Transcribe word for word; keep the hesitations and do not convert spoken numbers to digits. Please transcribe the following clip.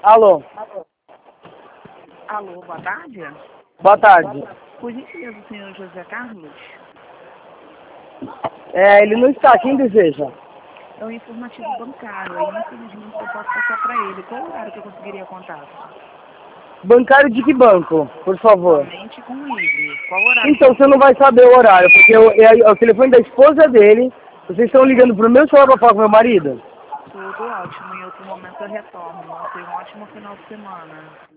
Alô? Alô, boa tarde. Boa tarde. Por gentileza, o senhor José Carlos? É, ele não está. Quem deseja? É um informativo bancário, aí infelizmente eu posso passar para ele. Qual o horário que eu conseguiria contato? Bancário de que banco, por favor? Somente com ele. Qual o horário? Então, você não vai saber o horário, porque eu, é, é o telefone da esposa dele. Vocês estão ligando pro meu celular pra falar com meu marido? Tudo ótimo, em outro momento eu retorno. Tenha um ótimo final de semana.